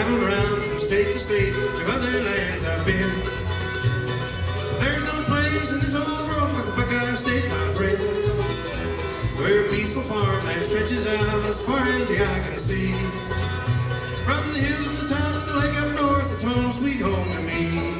traveled around from state to state, to other lands I've been. There's no place in this whole world like the Buckeye State, my friend, where peaceful farmland stretches out as far as the eye can see. From the hills to the south to the lake up north, it's home, sweet home to me.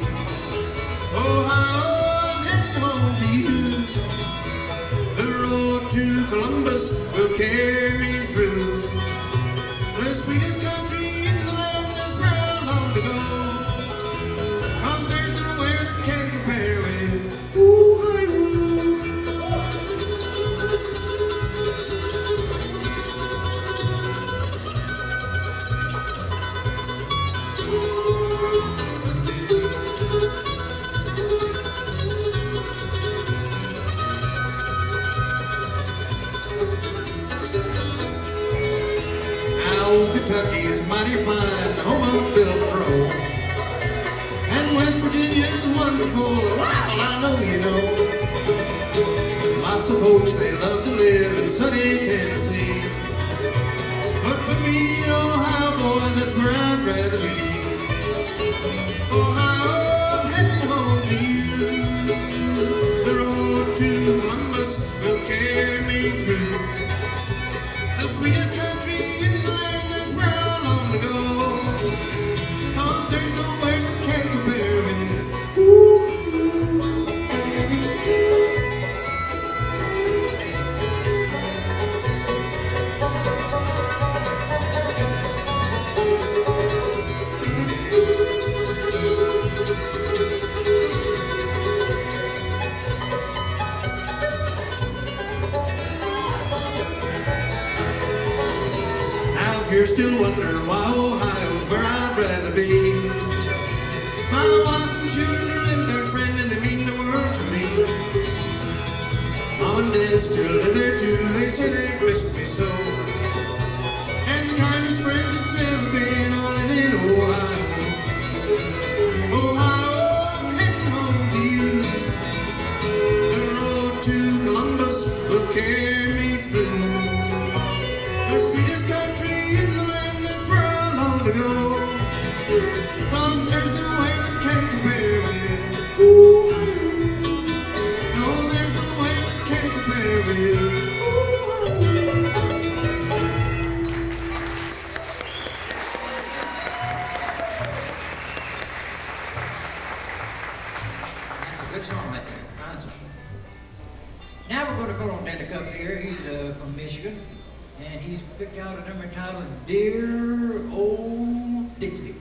Ohio, I'm heading home to you. The road to Columbus will carry me through the sweetest country in the land that's proud long to go. 'Cause there's nowhere that can compare with Ohio. Old Kentucky is mighty fine, home of Bill Monroe. And West Virginia is wonderful, well, I know you know. Lots of folks, they love to live in sunny Tennessee. But for me, Ohio, boys, that's where I'd rather be. Ohio, I'm heading home to you. The road to Columbus will carry me through the sweetest country in the land that's proud long to go. 'Cause there's nowhere that can compare with Ooh. Now if you're still wondering why Ohio's where I'd rather be, my wife and children and their friend, and they mean the world to me. Mom and Dad still live there too, they say they've missed me so. And the kindest friends that's ever been all live in Ohio. Ohio, I'm heading home to you. The road to Columbus will carry me through the sweetest country in the land that's proud long to go. 'Cause there's no way that can compare with Ooh. No, there's no way that can compare with Ooh. That's a good song right there. Fine song. Now we're going to call on Danny Cup here. He's from Michigan. And he's picked out a number entitled Dear Old Dixie.